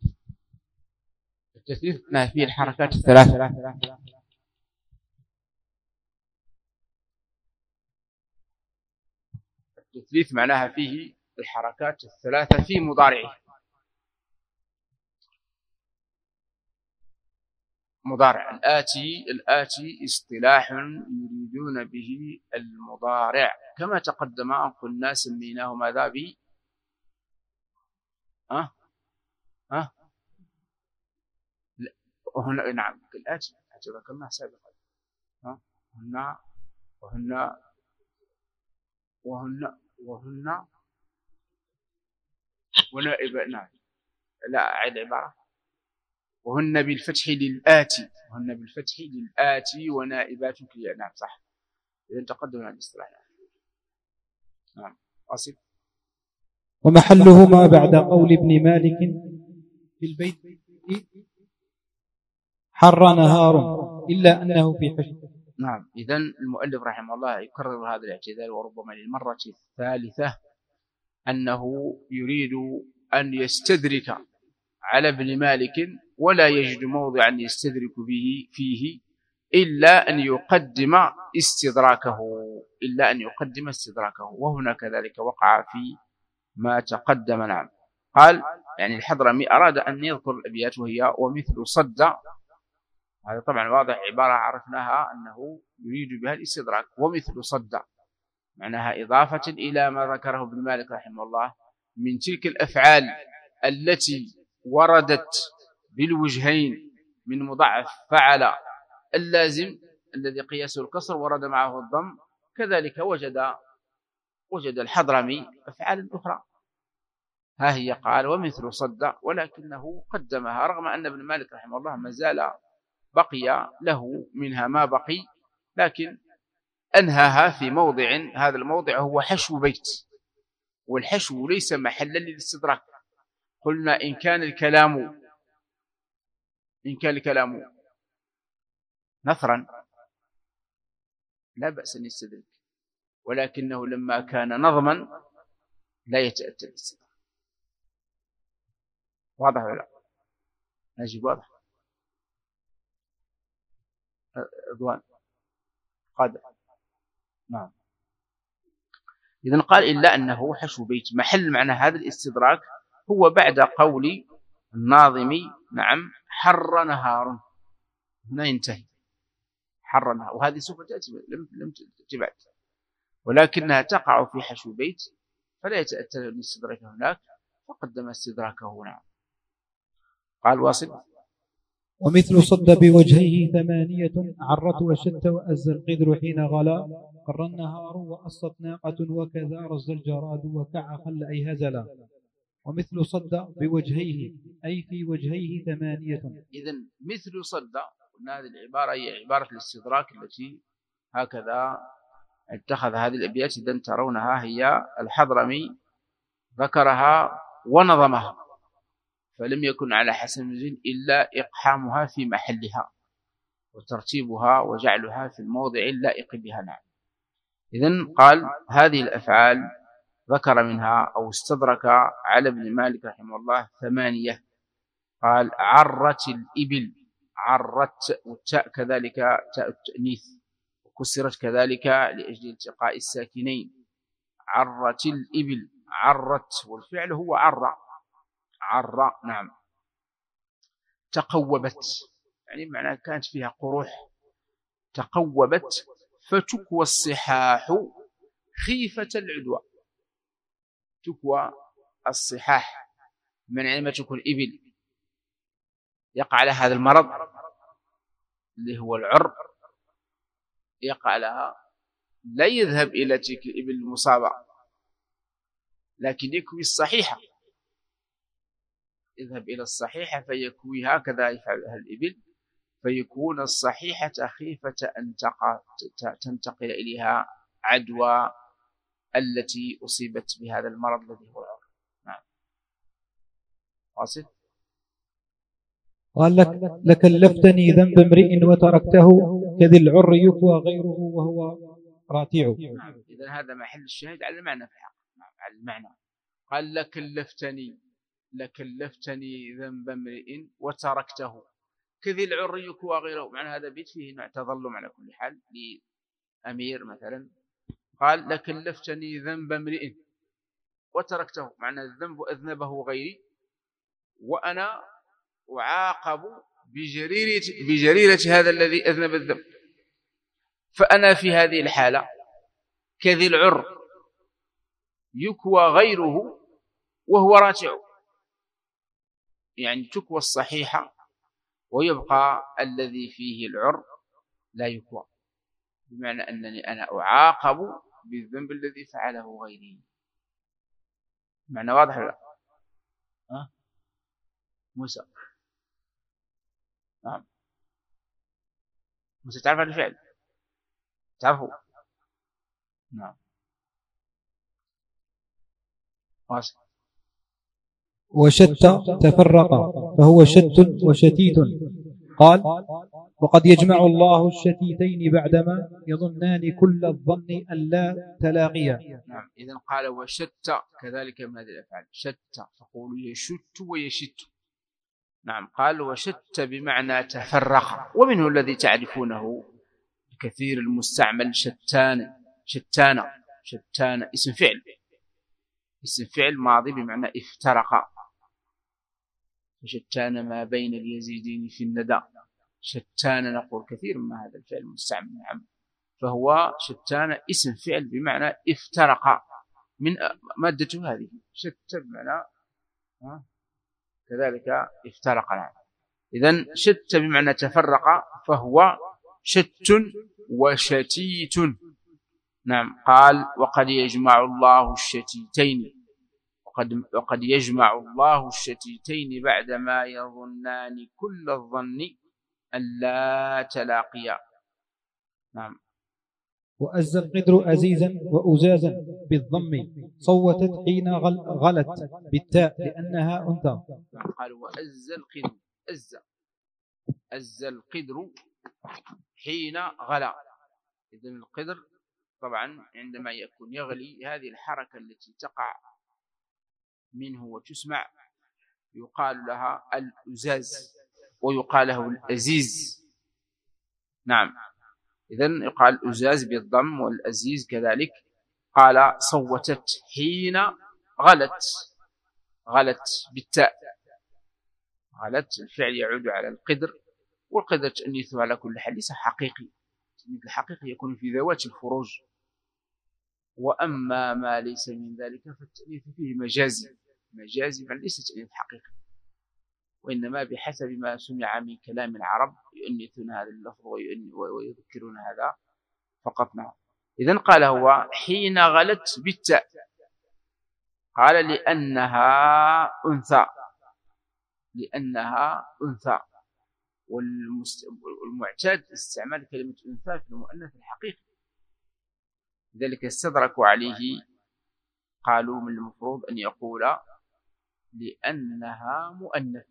التثليث فيه الحركات الثلاثة. التثليث معناها فيه الحركات الثلاثة في مضارعه. مضارع الآتي، الآتي اصطلاح يريدون به المضارع كما تقدم أن قلنا سميناه ماذا بي أه أه وهنا نعم الآتي ذكرناه سابقا أه هنا وهن وهن وهن ونائب. نعم لا أعيد عبارة، وهن بالفتح للآتي، وهن بالفتح للآتي ونائبات كليا. نعم صح، إذن تقدم عن الاصطلاح. نعم أصيب. ومحله ما بعد قول ابن مالك في البيت حر نهار إلا أنه في حشد. نعم. إذن المؤلف رحمه الله يكرر هذا الاعتذار وربما للمرة الثالثة أنه يريد أن يستدرك على ابن مالك ولا يجد موضعا يستدرك به فيه إلا أن يقدم استدراكه إلا أن يقدم استدراكه وهنا كذلك وقع في ما تقدم. نعم. قال يعني الحضرمي أراد أن يذكر الأبيات وهي ومثل صد، هذا طبعا واضح عبارة عرفناها أنه يريد بها الاستدراك، ومثل صد معناها إضافة إلى ما ذكره ابن مالك رحمه الله من تلك الأفعال التي وردت بالوجهين من مضاعف فعل اللازم الذي قياسه الكسر ورد معه الضم، كذلك وجد وجد الحضرمي أفعال أخرى ها هي. قال ومثل صد، ولكنه قدمها رغم أن ابن مالك رحمه الله ما زال بقي له منها ما بقي، لكن أنهاها في موضع، هذا الموضع هو حشو بيت، والحشو ليس محلا للاستدراك. قلنا إن كان الكلام إن كان الكلام نثرا لا بأس أن يستدرك، ولكنه لما كان نظما لا يتأتى الاستدراك. واضح ولا لا؟ نجيب واضح. رضوان قادر. نعم. إذن قال إلا أنه حشو بيت، محل معنى هذا الاستدراك هو بعد قول الناظم نعم حر نهار، هنا ينتهي حر نهار، وهذه سوف تأتي لم لم تأتي بعد، ولكنها تقع في حشو بيت فلا يتأتى الاستدراك هناك فقدم استدراكه. نعم. قال واصل ومثل صد بوجهيه ثمانية عرت وشت وأز القدر حين غلا قر النهار وأصت ناقة وكذا رز الجراد وكع خل أي هزلا. ومثل صد بوجهيه أي في وجهيه ثمانية. إذن مثل صد، قلنا هذه العبارة هي عبارة الاستدراك التي هكذا اتخذ هذه الأبيات. إذن ترونها هي الحضرمي ذكرها ونظمها، فلم يكن على حسن المزين إلا إقحامها في محلها وترتيبها وجعلها في الموضع اللائق بها. نعم. إذن قال هذه الأفعال ذكر منها أو استدرك على ابن مالك رحمه الله ثمانية. قال عرت الإبل، عرت والتاء كذلك تاء التأنيث وكسرت كذلك لأجل التقاء الساكنين. عرت الإبل، عرت والفعل هو عر عر. نعم. تقوبت يعني معناها كانت فيها قروح، تقوبت فتكوى الصحاح خيفة العدوى. تكوى الصحاح من عندما تكون إبل يقع لها هذا المرض اللي هو العر، يقع لها لا يذهب إلى تلك الإبل المصابة لكن يكوي الصحيحة، يذهب إلى الصحيحة فيكوي، هكذا يفعلها الإبل فيكون الصحيحة خيفة أن تنتقل إليها عدوى التي أصيبت بهذا المرض الذي هو العر. نعم. واصل. قال لك لكلفتني ذنب امرئ وتركته كذي العر يكوى غيره وهو راتع. نعم. إذن هذا محل الشاهد على المعنى في الحق. نعم. على المعنى. قال لكلفتني لكلفتني ذنب امرئ وتركته كذي العر يكوى غيره، معنى هذا بيت فيه نوع تظلم على كل حال لأمير مثلا. قال لكلفتني ذنب امرئ وتركته، معنى الذنب أذنبه غيري وأنا أعاقب بجريرة, بجريرة هذا الذي أذنب الذنب، فأنا في هذه الحالة كذي العر يكوى غيره وهو راتع، يعني تكوى الصحيحة ويبقى الذي فيه العر لا يكوى، بمعنى أنني أنا أعاقب بالذنب الذي فعله غيري. معنى واضح ولا؟ ها موسى. نعم. موسى تعرف الفعل؟ تعرفه؟ نعم. واصل. وشت تفرقا فهو شت وشتيت. قال وقد يجمع الله الشتيتين بعدما يظنان كل الظن أن لا تلاقيا. نعم. إذن قال وشت كذلك من هذه الأفعال، شت تقول يشت ويشت. نعم. قال وشت بمعنى تفرق، ومنه الذي تعرفونه كثير المستعمل شتان، شتان شتان اسم فعل، اسم فعل ماضي بمعنى افترق. شتان ما بين اليزيدين في الندى، شتان نقول كثير ما هذا الفعل مستعمل. نعم. فهو شتان اسم فعل بمعنى افترق، من مادته هذه شت بمعنى كذلك افترق. نعم. إذن شت بمعنى تفرق فهو شت وشتيت. نعم. قال وقد يجمع الله الشتيتين، وقد, وقد يجمع الله الشتيتين بعدما يظنان كل الظن أن لا تلاقيا. نعم. وأز القدر أزيزا وأزازا بالضم صوتت حين غل غلت بالتاء لأنها أنثى. قال وأز القدر، أز أز القدر حين غلا. إذن القدر طبعا عندما يكون يغلي، هذه الحركة التي تقع منه وتسمع يقال لها الأزاز ويقال له الأزيز. نعم. إذن يقال الأزاز بالضم والأزيز كذلك. قال صوتت حين غلت، غلت بالتاء. غلت الفعل يعود على القدر، والقدر تأنيثه على كل حال ليس حقيقي، الحقيقي يكون في ذوات الفروج، وأما ما ليس من ذلك فالتأنيث فيه مجازي، مجازي من ليس تأنيث حقيقي، وإنما بحسب ما سمع من كلام العرب يؤنثون هذا اللفظ ويذكرون هذا فقط. نعم. إذن قال هو حين غلت بالتاء، قال لأنها أنثى، لأنها أنثى. والمعتاد استعمال كلمة أنثى في المؤنث الحقيقي، لذلك استدركوا عليه، قالوا من المفروض أن يقول لأنها مؤنث،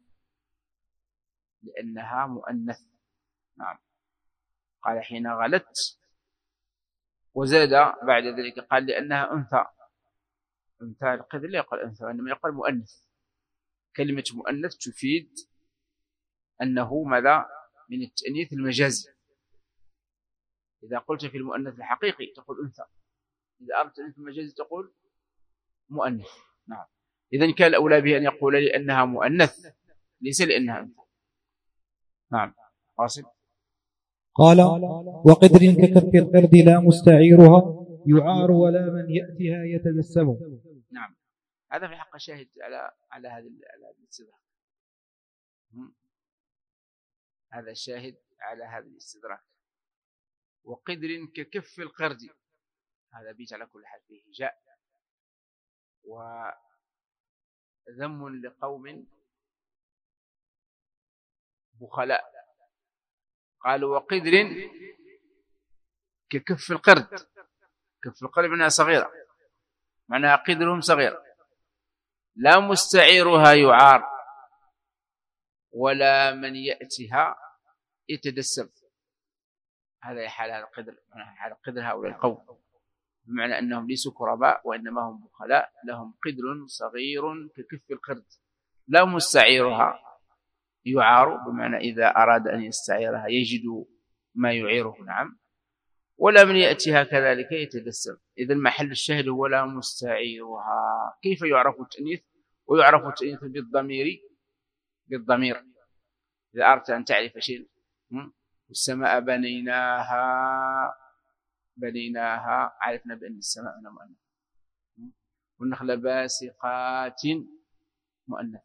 لأنها مؤنث. نعم. قال حين غلت، وزاد بعد ذلك قال لأنها أنثى. أنثى القدر لا يقال أنثى، وإنما يقال مؤنث. كلمة مؤنث تفيد أنه ماذا؟ من التأنيث المجازي. إذا قلت في المؤنث الحقيقي تقول أنثى، إذا أردت التأنيث المجازي تقول مؤنث. نعم. إذن كان الأولى به أن يقول لأنها مؤنث ليس لأنها أنثى. نعم. قاسم. قال وقدر ككف القرد لا مستعيرها يعار ولا من يأتها يتبسم. نعم. هذا في حق شاهد على على هذه على الاستدراك. هذا شاهد على هذا الاستدراك. وقدر ككف القرد، هذا بيت على كل حال فيه جاء، وذم لقوم بخلاء. قالوا وقدر ككف القرد، كف القرد معناها صغيرة، معناها قدرهم صغيرة. لا مستعيرها يعار ولا من يأتها يتدسم. هذا حال هذا القدر، حال قدر هؤلاء القوم، بمعنى أنهم ليسوا كرباء وإنما هم بخلاء، لهم قدر صغير ككف القرد. لا مستعيرها يعار بمعنى إذا أراد أن يستعيرها يجد ما يعيره. نعم. ولا من يأتيها كذلك يتدسم. إذن محل الشاهد هو لا مستعيرها. كيف يعرف التأنيث؟ ويعرف التأنيث بالضمير، بالضمير إذا أردت أن تعرف شيء. والسماء بنيناها، بنيناها عرفنا بأن السماء هنا مؤنث. والنخل باسقات مؤنث.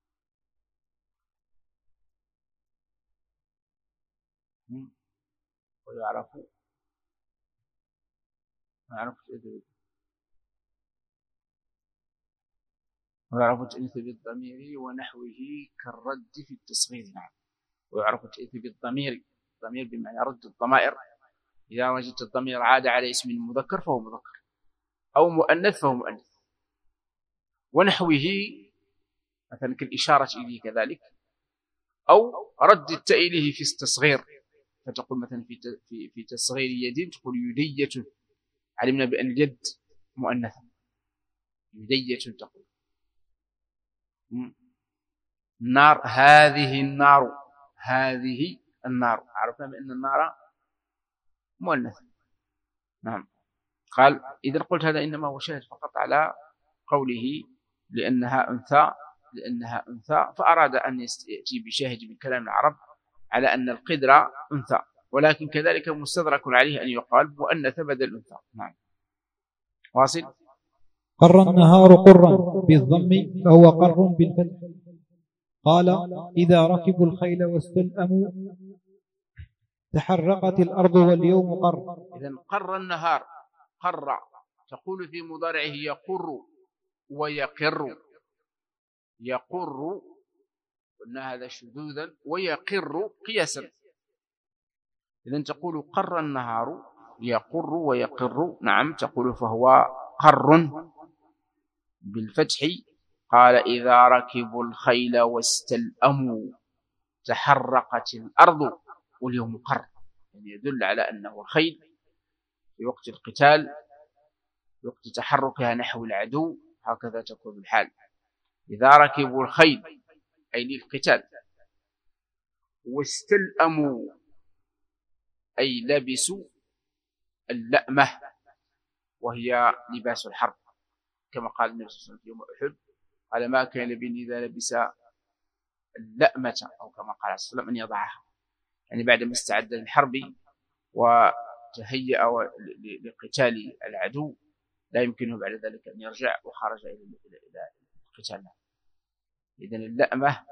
ويعرف يعرف ويعرف التأنيث بالضمير ونحوه كالرد في التصغير. نعم. ويعرف التأنيث بالضمير، الضمير بمعنى رد الضمائر. إذا وجدت الضمير عاد على اسم المذكر فهو مذكر، أو مؤنث فهو مؤنث. ونحوه مثلا كالإشارة إليه كذلك، أو رد التاء إليه في التصغير، فتقول مثلا في في في تصغير يد تقول يدية، علمنا بأن اليد مؤنثة، يدية تقول. النار هذه النار، هذه النار، عرفنا بأن النار مؤنثة. نعم. قال إذا قلت هذا إنما هو شاهد فقط على قوله لأنها أنثى، لأنها أنثى، فأراد أن يأتي بشاهد من كلام العرب على أن القدرة أنثى، ولكن كذلك مستدرك عليه أن يقال مؤنث بدل أنثى. نعم. واصل. قر النهار قرا بالضم فهو قر بالفتح. قال إذا ركبوا الخيل واستلأموا تحرقت الأرض واليوم قر. إذن قر النهار، قر تقول في مضارعه يقر ويقر، يقر قلنا هذا شذوذا، ويقر قياسا. إذن تقول قر النهار يقر ويقر، نعم تقول فهو قر بالفتح. قال إذا ركبوا الخيل واستلأموا تحرقت الأرض واليوم قر، يعني يدل على أنه الخيل في وقت القتال، في وقت تحركها نحو العدو، هكذا تكون الحال. إذا ركبوا الخيل أي للقتال، واستلأموا أي لبسوا اللأمة وهي لباس الحرب، كما قال النبي صلى الله عليه وسلم في يوم أحد، قال ما كان لبني إذا لبس اللأمة، أو كما قال صلى الله عليه وسلم أن يضعها، يعني بعدما استعد للحرب وتهيأ لقتال العدو لا يمكنه بعد ذلك أن يرجع، وخرج إلى القتال. إذن اللأمة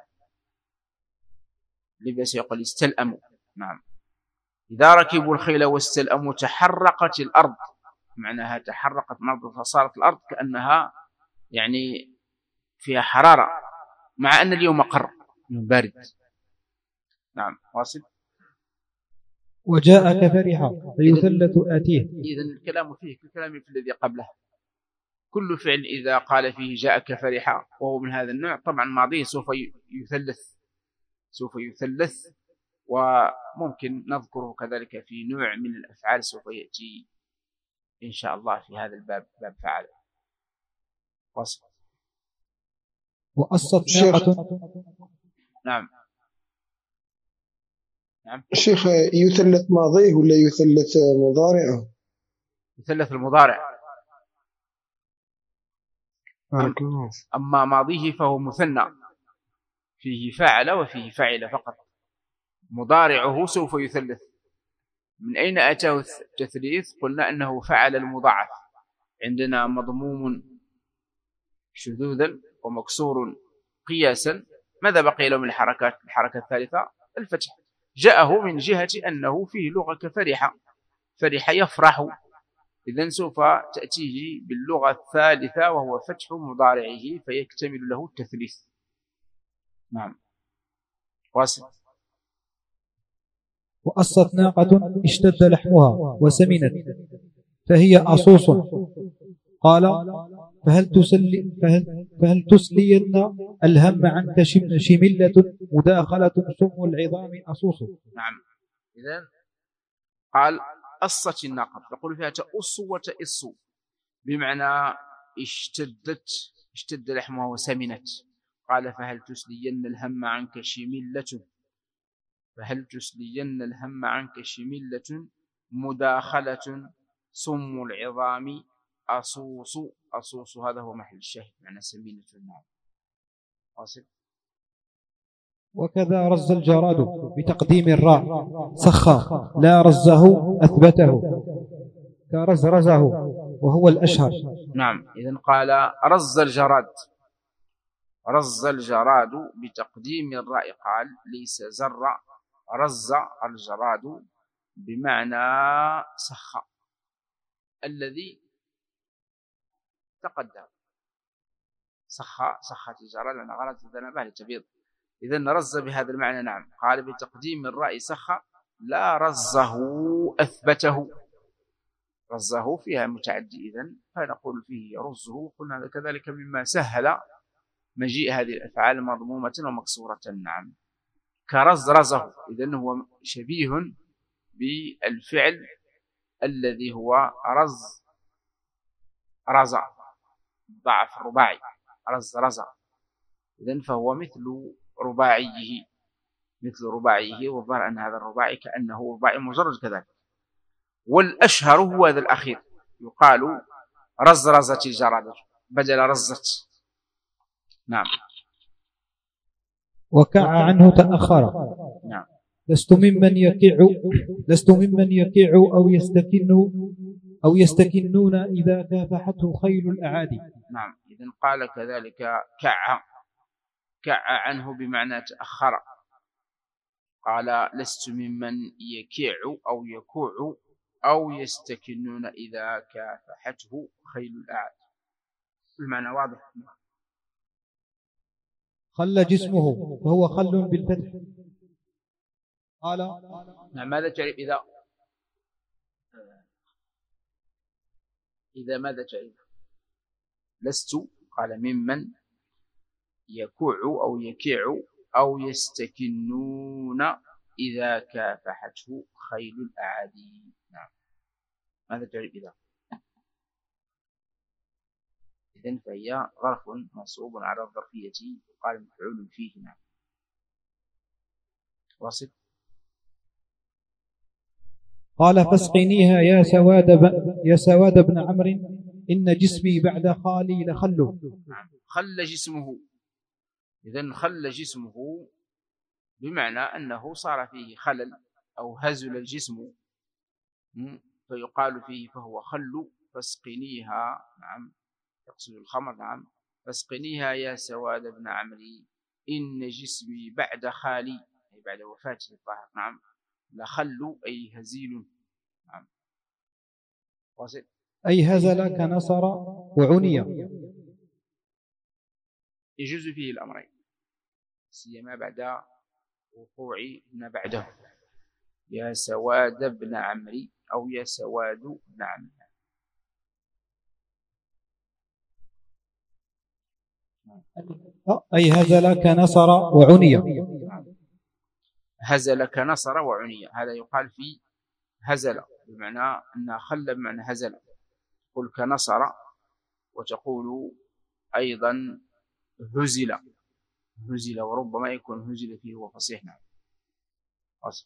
لباس يقول استلأموا. نعم. إذا ركبوا الخيل واستلأموا تحرقت الأرض، معناها تحرقت الأرض فصارت الأرض كأنها يعني فيها حرارة، مع أن اليوم قر بارد. نعم. واصل. وجاء كفرحا فيثلث آتيه. إذن الكلام فيه كالكلام في الذي قبله، كل فعل إذا قال فيه جاء كفرحا وهو من هذا النوع طبعا ماضيه سوف يثلث، سوف يثلث، وممكن نذكره كذلك في نوع من الأفعال سوف يأتي إن شاء الله في هذا الباب، باب فعل. واصل. وأصت ناقة. نعم. نعم. الشيخ يثلث ماضيه ولا يثلث مضارعه؟ يثلث المضارع. أم أما ماضيه فهو مثنى، فيه فاعل وفيه فاعل فقط. مضارعه سوف يثلث. من أين أتاه التثليث؟ قلنا أنه فعل المضاعف، عندنا مضموم شذوذا ومكسور قياسا، ماذا بقي له من الحركات؟ الحركة الثالثة الفتح. جاءه من جهة أنه فيه لغة كفرحة، فرح يفرح، إذن سوف تأتيه باللغة الثالثة وهو فتح مضارعه فيكتمل له التثليث. نعم. واصل. وأصت ناقة اشتد لحمها وسمنت فهي أصوص. قال فهل تسلي فهل, فهل تسلين الهم عنك شملة مداخلة سم العظام أصوص. نعم. إذن قال أصت الناقة، تقول فيها تأص وتأص، بمعنى اشتدت، اشتد لحمها وسمنت. قال فهل تسلين الهم عنك شملة، فهل تسلين الهم عنك شملة مداخلة سم العظام أصوص. أصوص هذا هو محل الشاهد، معنى سمينة النار. واصل. وكذا رز الجراد بتقديم الراء سخى، لا رزه أثبته كرزرزه وهو الأشهر. نعم. إذن قال رز الجراد، رز الجراد بتقديم الراء، قال ليس زر، رز الجراد بمعنى سخى الذي تقدم، سخى سخت الجراد لأن غلط الذنبه للتبيض. إذن رز بهذا المعنى. نعم. قال بتقديم الراء سخى، لا رزه أثبته، رزه فيها متعدي إذن، فنقول فيه يرزه. قلنا كذلك مما سهل مجيء هذه الأفعال مضمومة ومكسورة. نعم. كرزرزه، إذن هو شبيه بالفعل الذي هو رز رزا، ضعف الرباعي، رز رزا، إذن فهو مثل رباعيه، مثل رباعيه، والظاهر أن هذا الرباعي كأنه رباعي مجرد كذلك. والأشهر هو هذا الأخير، يقال رزرزت الجرادة بدل رزت. نعم. وكع عنه تأخر. نعم. لست ممن يكع لست ممن يكع أو يستكن أو يستكنون إذا كافحته خيل الأعادي. نعم. إذن قال كذلك كع، كع عنه بمعنى تأخر. قال لست ممن يكع أو يكوع أو يستكنون إذا كافحته خيل الأعادي. المعنى واضح. خل جسمه فهو خل بالفتح. قال نعم. ماذا تعرف إذا إذا ماذا تعرف؟ لست، قال ممن يكوع أو يكيع أو يستكنون إذا كافحته خيل الأعادي. نعم. ماذا تعرف إذا؟ إذن فهي ظرف منصوب على الظرفية، وقال مفعول فيه. نعم. واصل. قال فاسقنيها يا سواد يا سواد بن عمرو إن جسمي بعد خالي لخل. نعم. خل جسمه، إذن خل جسمه بمعنى أنه صار فيه خلل أو هزل الجسم، فيقال فيه فهو خل. فاسقنيها، نعم، يقصد الخمر. نعم. فاسقنيها يا سواد بن عمرو إن جسمي بعد خالي، أي بعد وفاته الطاهر. نعم. لخل أي هزيل. نعم. واصل. أي هزل كنصر وعني. يجوز فيه الأمرين، سيما بعد وقوع ما بعده، يا سواد بن عمرو أو يا سواد بن عمرو. أي هزل كنصر وعني. هزل كنصر وعني، هذا يقال في هزل بمعنى أنها خل بمعنى هزل، تقول كنصر، وتقول أيضا هزل هزل، وربما يكون هزل فيه وفصيح. نعم. أصل.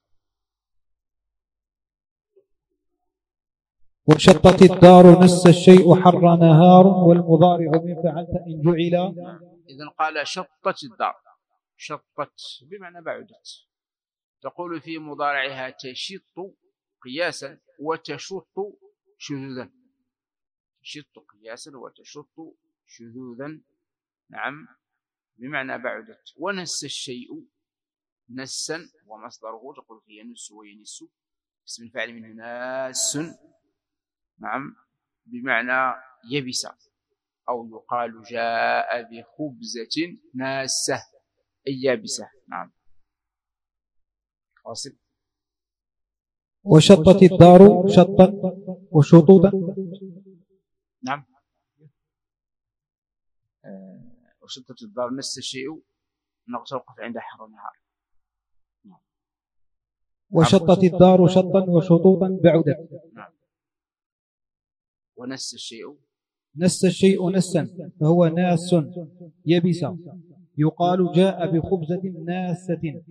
وشطت الدار نس الشيء حر نهار والمضارع من فعلت إن جعل. إذن قال شطت الدار، شطت بمعنى بعدت، تقول في مضارعها تشط قياسا وتشط شذوذا، تشط قياسا وتشط شذوذا. نعم. بمعنى بعدت. ونس الشيء نسا ومصدره، تقول فيه ينس وينس، اسم الفاعل منه ناس. نعم. بمعنى يبس، أو يقال جاء بخبزة ناسة أي يابسة. نعم. واصل. وشطت الدار شطا وشطوطا. نعم. آه. وشطت الدار نس الشيء، نتوقف عند حر النهار. نعم. وشطت الدار شطا وشطوطا بعدت. نعم. ونس الشيء نس الشيء نسا فهو ناس يبس، يقال جاء بخبزة ناسة.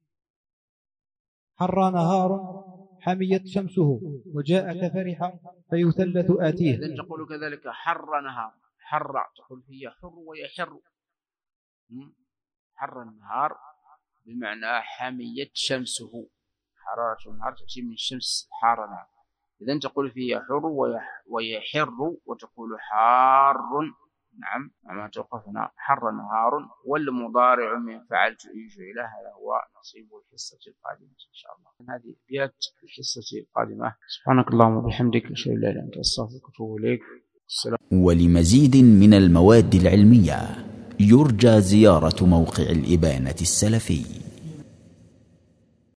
حر نهار حميت شمسه وجاء كفرح فيثلث آتيه. إذن تقول كذلك حر نهار، حر تقول فيه حر ويحر. حر النهار بمعنى حميت شمسه، حرارة النهار تأتي من الشمس حارنا. إذن تقول فيه حر ويحر، وتقول حار. نعم. ما توقفنا حر نهار. والمضارع من فعلت إن جعل، هذا هو نصيب الحصة القادمة إن شاء الله. هذه أبيات الحصة القادمة. سبحانك اللهم وبحمدك، أشهد أن لا إله إلا أنت، أستغفرك وأتوب إليك. السلام. ولمزيد من المواد العلمية يرجى زيارة موقع الإبانة السلفي.